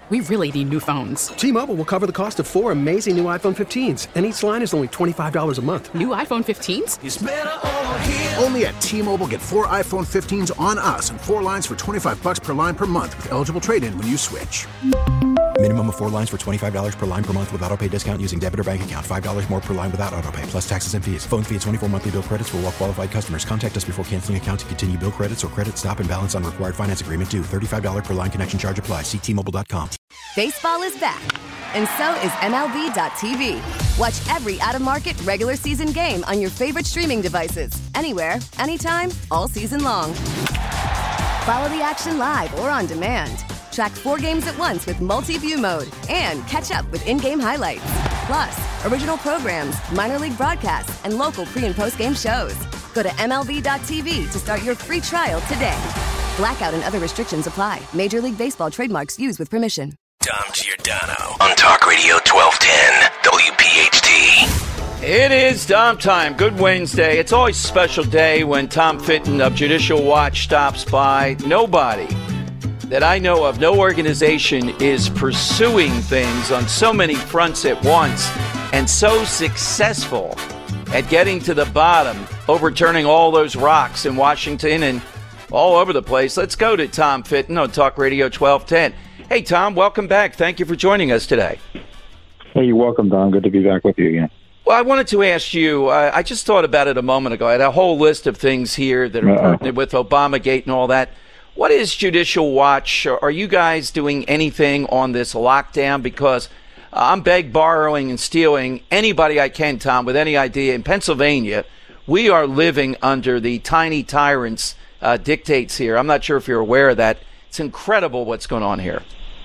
We really need new phones. T-Mobile will cover the cost of 4 amazing new iPhone 15s, and each line is only $25 a month. New iPhone 15s? It's better over here. Only at T-Mobile, get 4 iPhone 15s on us and 4 lines for $25 per line per month with eligible trade-in when you switch. Minimum of 4 lines for $25 per line per month with autopay discount using debit or bank account. $5 more per line without autopay, plus taxes and fees. Phone fee at 24 monthly bill credits for well-qualified customers. Contact us before canceling account to continue bill credits or credit stop and balance on required finance agreement due. $35 per line connection charge applies. See T-Mobile.com. Baseball is back, and so is MLB.tv. Watch every out-of-market regular season game on your favorite streaming devices, anywhere, anytime, all season long. Follow the action live or on demand. Track 4 games at once with multi-view mode and catch up with in-game highlights. Plus, original programs, minor league broadcasts, and local pre- and post-game shows. Go to MLB.tv to start your free trial today. Blackout and other restrictions apply. Major League Baseball trademarks used with permission. Dom Giordano on Talk Radio 1210 WPHT. It is Dom time. Good Wednesday. It's always a special day when Tom Fitton of Judicial Watch stops by. Nobody that I know of, no organization is pursuing things on so many fronts at once and so successful at getting to the bottom, overturning all those rocks in Washington and all over the place. Let's go to Tom Fitton on Talk Radio 1210. Hey, Tom, welcome back. Thank you for joining us today. Hey, you're welcome, Don. Good to be back with you again. Well, I wanted to ask you, I just thought about it a moment ago. I had a whole list of things here that are pertinent with Obamagate and all that. What is Judicial Watch? Are you guys doing anything on this lockdown? Because I'm borrowing and stealing anybody I can, Tom, with any idea. In Pennsylvania, we are living under the tiny tyrant's dictates here. I'm not sure if you're aware of that. It's incredible what's going on here.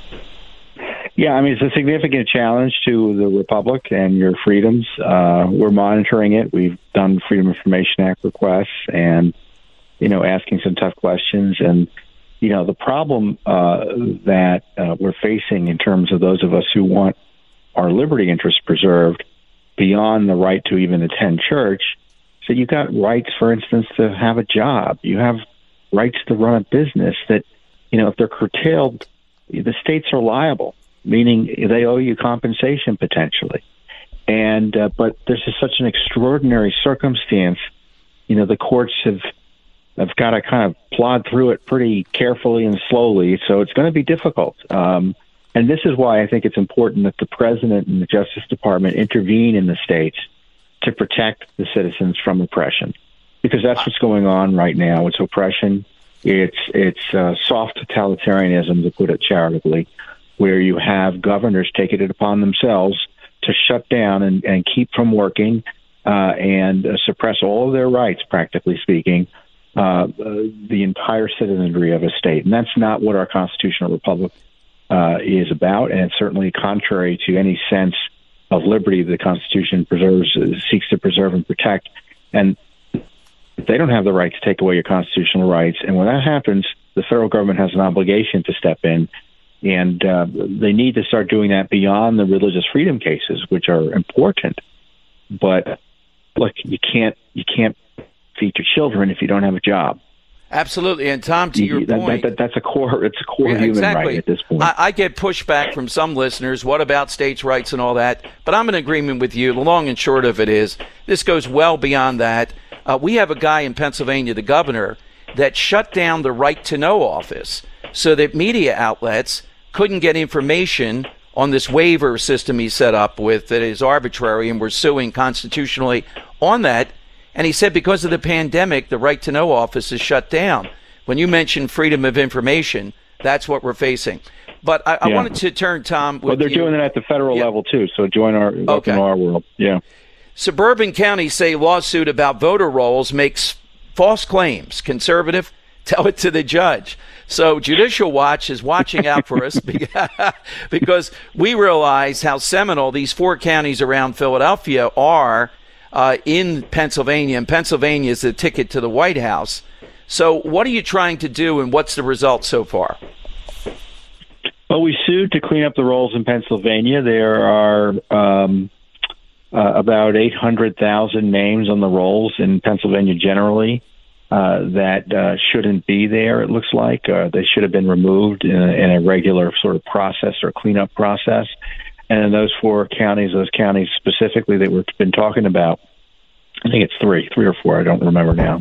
Yeah, I mean, it's a significant challenge to the Republic and your freedoms. We're monitoring it. We've done Freedom of Information Act requests and, asking some tough questions. And, the problem that we're facing in terms of those of us who want our liberty interests preserved beyond the right to even attend church. So you've got rights, for instance, to have a job. You have rights to run a business that, if they're curtailed, the states are liable, meaning they owe you compensation potentially. And but there's just such an extraordinary circumstance. The courts have got to kind of plod through it pretty carefully and slowly. So it's going to be difficult. And this is why I think it's important that the president and the Justice Department intervene in the states to protect the citizens from oppression, because that's what's going on right now. It's oppression. It's soft totalitarianism, to put it charitably, where you have governors taking it upon themselves to shut down and keep from working and suppress all of their rights, practically speaking, the entire citizenry of a state. And that's not what our constitutional republic is about, and it's certainly contrary to any sense of liberty the Constitution seeks to preserve and protect. And they don't have the right to take away your constitutional rights. And when that happens, the federal government has an obligation to step in. And they need to start doing that beyond the religious freedom cases, which are important. But look, you can't feed your children if you don't have a job. Absolutely. And Tom, to your point, that's a core. It's a core human right at this point. I get pushback from some listeners. What about states' rights and all that? But I'm in agreement with you. The long and short of it is this goes well beyond that. We have a guy in Pennsylvania, the governor, that shut down the Right to Know office so that media outlets couldn't get information on this waiver system he set up with that is arbitrary, and we're suing constitutionally on that. And he said because of the pandemic, the Right to Know office is shut down. When you mentioned freedom of information, that's what we're facing. But I wanted to turn, Tom. Well, they're doing it at the federal level, too, so join our world. Yeah. Suburban counties say lawsuit about voter rolls makes false claims. Conservative, tell it to the judge. So Judicial Watch is watching out for us because we realize how seminal these 4 counties around Philadelphia are in Pennsylvania, and Pennsylvania is the ticket to the White House. So what are you trying to do, and what's the result so far? Well, we sued to clean up the rolls in Pennsylvania. There are about 800,000 names on the rolls in Pennsylvania generally. that shouldn't be there, it looks like. They should have been removed in a regular sort of process or cleanup process. And in those those counties specifically that we've been talking about, I think it's three or four, I don't remember now,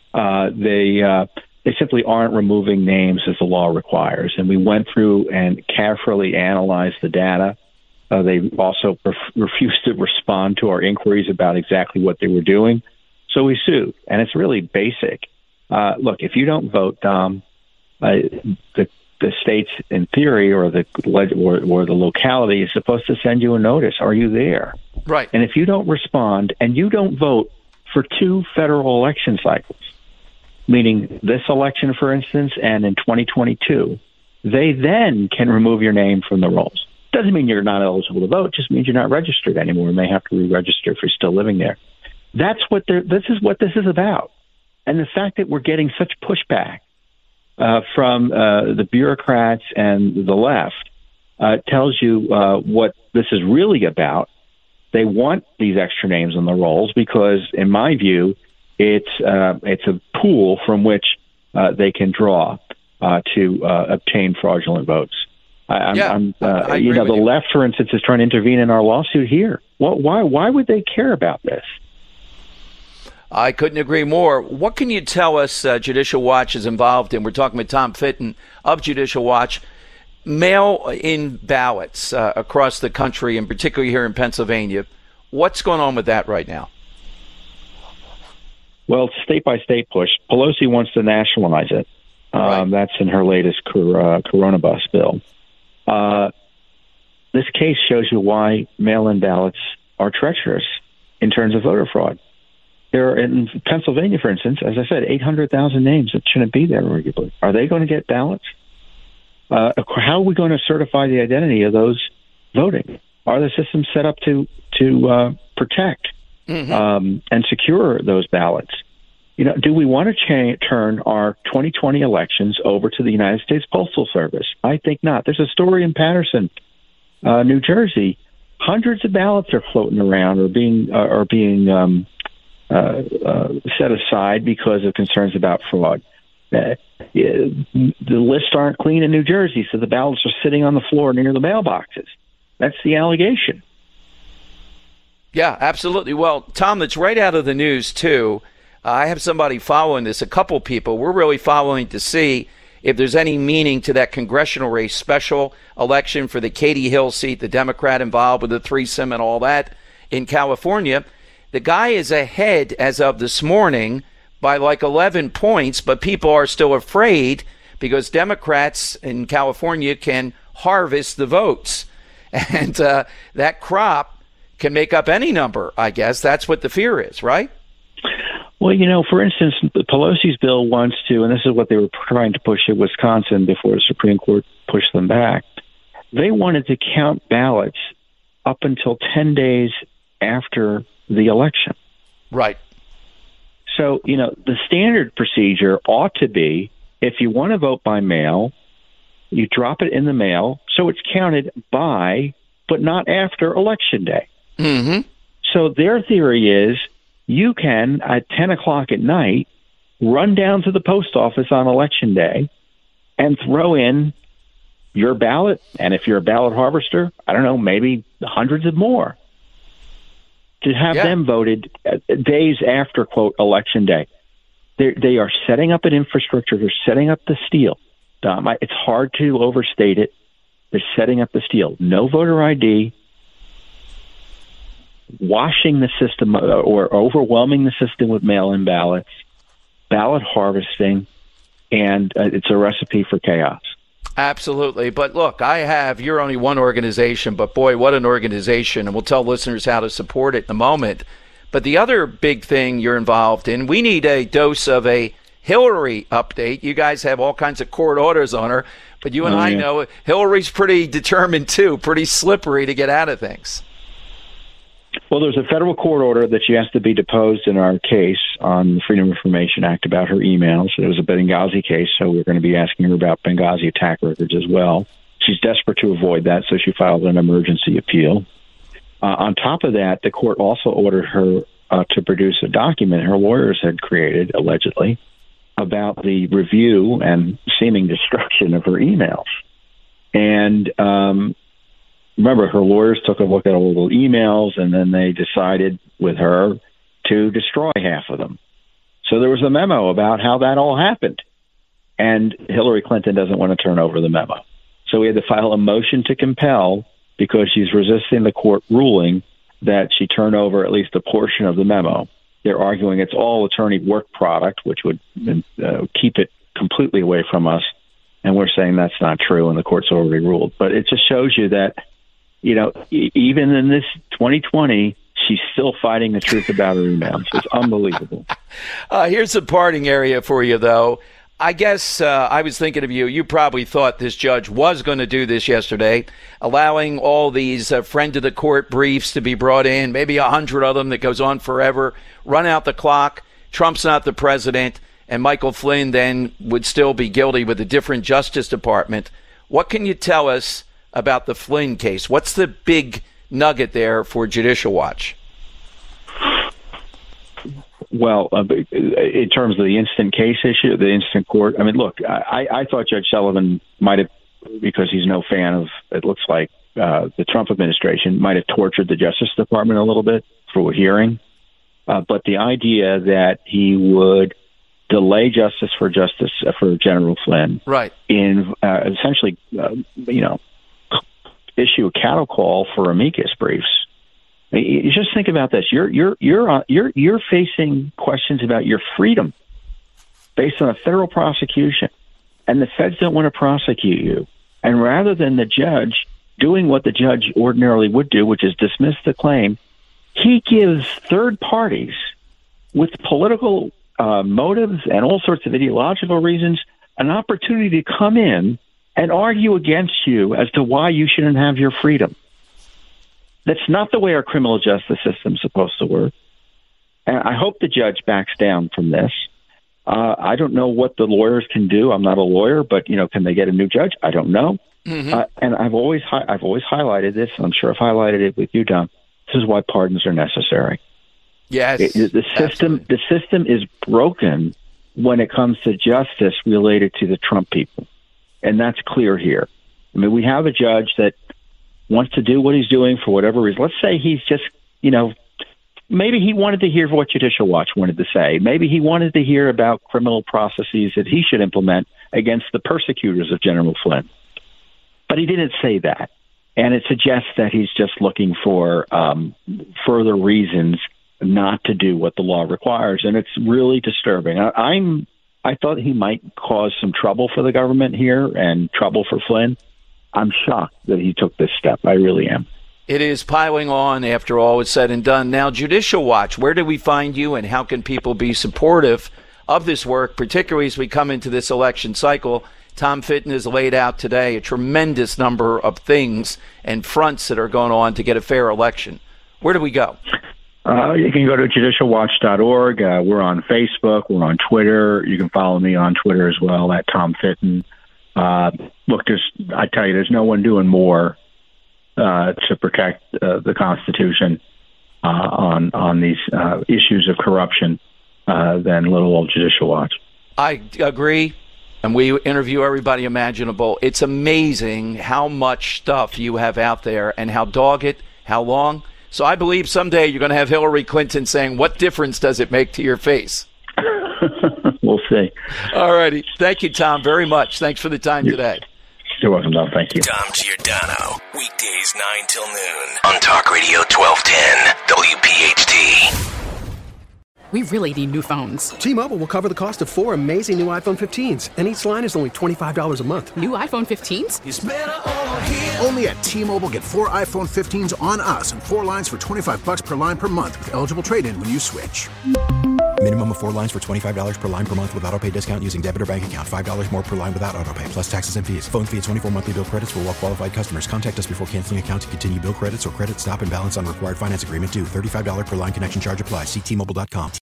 they simply aren't removing names as the law requires. And we went through and carefully analyzed the data. They also refused to respond to our inquiries about exactly what they were doing. So we sued, and it's really basic. Look, if you don't vote, Dom, the states, in theory, or the locality is supposed to send you a notice. Are you there? Right. And if you don't respond and you don't vote for 2 federal election cycles, meaning this election, for instance, and in 2022, they then can remove your name from the rolls. Doesn't mean you're not eligible to vote. Just means you're not registered anymore, and they have to re-register if you're still living there. This is what this is about. And the fact that we're getting such pushback from the bureaucrats and the left tells you what this is really about. They want these extra names on the rolls because, in my view, it's a pool from which they can draw to obtain fraudulent votes. The left, for instance, is trying to intervene in our lawsuit here. Why would they care about this? I couldn't agree more. What can you tell us Judicial Watch is involved in? We're talking with Tom Fitton of Judicial Watch. Mail-in ballots across the country, and particularly here in Pennsylvania. What's going on with that right now? Well, it's state-by-state push. Pelosi wants to nationalize it. Right. That's in her latest Coronabus bill. This case shows you why mail-in ballots are treacherous in terms of voter fraud. There are, in Pennsylvania, for instance, as I said, 800,000 names that shouldn't be there regularly. Are they going to get ballots? How are we going to certify the identity of those voting? Are the systems set up to protect and secure those ballots? Do we want to turn our 2020 elections over to the United States Postal Service? I think not. There's a story in Paterson, New Jersey. Hundreds of ballots are floating around or being set aside because of concerns about fraud. The lists aren't clean in New Jersey, so the ballots are sitting on the floor near the mailboxes. That's the allegation. Yeah, absolutely. Well, Tom, that's right out of the news, too. I have somebody following this, a couple people. We're really following to see if there's any meaning to that congressional race, special election for the Katie Hill seat, the Democrat involved with the threesome and all that in California. The guy is ahead as of this morning by like 11 points, but people are still afraid because Democrats in California can harvest the votes. And that crop can make up any number, I guess. That's what the fear is, right? Well, for instance, Pelosi's bill wants to, and this is what they were trying to push in Wisconsin before the Supreme Court pushed them back. They wanted to count ballots up until 10 days after the election. Right. So, the standard procedure ought to be, if you want to vote by mail, you drop it in the mail, so it's counted by, but not after Election Day. Mm-hmm. So their theory is you can, at 10 o'clock at night, run down to the post office on Election Day and throw in your ballot. And if you're a ballot harvester, I don't know, maybe hundreds of more, to have them voted days after, quote, Election Day. They are setting up an infrastructure. They're setting up the steal. It's hard to overstate it. They're setting up the steal. No voter ID, washing the system or overwhelming the system with mail-in ballots, ballot harvesting, and it's a recipe for chaos. Absolutely. But look, you're only one organization, but boy, what an organization. And we'll tell listeners how to support it in a moment. But the other big thing you're involved in, we need a dose of a Hillary update. You guys have all kinds of court orders on her, but you and I know Hillary's pretty determined too, pretty slippery to get out of things. Well, there's a federal court order that she has to be deposed in our case on the Freedom of Information Act about her emails. It was a Benghazi case, so we're going to be asking her about Benghazi attack records as well. She's desperate to avoid that, so she filed an emergency appeal. On top of that, the court also ordered her to produce a document her lawyers had created, allegedly, about the review and seeming destruction of her emails. And remember, her lawyers took a look at all the emails, and then they decided with her to destroy half of them. So there was a memo about how that all happened. And Hillary Clinton doesn't want to turn over the memo. So we had to file a motion to compel because she's resisting the court ruling that she turn over at least a portion of the memo. They're arguing it's all attorney work product, which would keep it completely away from us. And we're saying that's not true, and the court's already ruled. But it just shows you that, even in this 2020, she's still fighting the truth about her emails. It's unbelievable. Here's the parting area for you, though. I guess I was thinking of you. You probably thought this judge was going to do this yesterday, allowing all these friend of the court briefs to be brought in, maybe 100 of them that goes on forever, run out the clock. Trump's not the president, and Michael Flynn then would still be guilty with a different Justice Department. What can you tell us about the Flynn case? What's the big nugget there for Judicial Watch? Well, in terms of the instant case issue, the instant court, look, I thought Judge Sullivan might have, because he's no fan of, it looks like, the Trump administration, might have tortured the Justice Department a little bit for a hearing. But the idea that he would delay justice for General Flynn, right, in essentially, issue a cattle call for amicus briefs. You just think about this. You're facing questions about your freedom based on a federal prosecution, and the feds don't want to prosecute you. And rather than the judge doing what the judge ordinarily would do, which is dismiss the claim, he gives third parties with political motives and all sorts of ideological reasons an opportunity to come in and argue against you as to why you shouldn't have your freedom. That's not the way our criminal justice system is supposed to work. And I hope the judge backs down from this. I don't know what the lawyers can do. I'm not a lawyer, but can they get a new judge? I don't know. Mm-hmm. And I've always highlighted this. I'm sure I've highlighted it with you, Don. This is why pardons are necessary. Yes, the system is broken when it comes to justice related to the Trump people, and that's clear here. We have a judge that wants to do what he's doing for whatever reason. Let's say he's just, maybe he wanted to hear what Judicial Watch wanted to say. Maybe he wanted to hear about criminal processes that he should implement against the persecutors of General Flynn. But he didn't say that. And it suggests that he's just looking for further reasons not to do what the law requires. And it's really disturbing. I thought he might cause some trouble for the government here and trouble for Flynn. I'm shocked that he took this step. I really am. It is piling on after all is said and done. Now, Judicial Watch, where do we find you, and how can people be supportive of this work, particularly as we come into this election cycle? Tom Fitton has laid out today a tremendous number of things and fronts that are going on to get a fair election. Where do we go? You can go to judicialwatch.org. We're on Facebook. We're on Twitter. You can follow me on Twitter as well, at Tom Fitton. Look, I tell you, there's no one doing more to protect the Constitution on these issues of corruption than little old Judicial Watch. I agree, and we interview everybody imaginable. It's amazing how much stuff you have out there and how dogged, how long. So I believe someday you're going to have Hillary Clinton saying, "What difference does it make to your face?" We'll see. All righty. Thank you, Tom, very much. Thanks for the time today. You're welcome, Tom. Thank you. Tom Giordano, weekdays 9 till noon on Talk Radio 1210 WPHT. We really need new phones. T-Mobile will cover the cost of 4 amazing new iPhone 15s, and each line is only $25 a month. New iPhone 15s? It's better over here. Only at T-Mobile, get 4 iPhone 15s on us and 4 lines for $25 per line per month with eligible trade-in when you switch. Minimum of 4 lines for $25 per line per month with auto-pay discount using debit or bank account. $5 more per line without auto-pay, plus taxes and fees. Phone fee at 24 monthly bill credits for well-qualified customers. Contact us before canceling account to continue bill credits or credit stop and balance on required finance agreement due. $35 per line connection charge applies. See T-Mobile.com.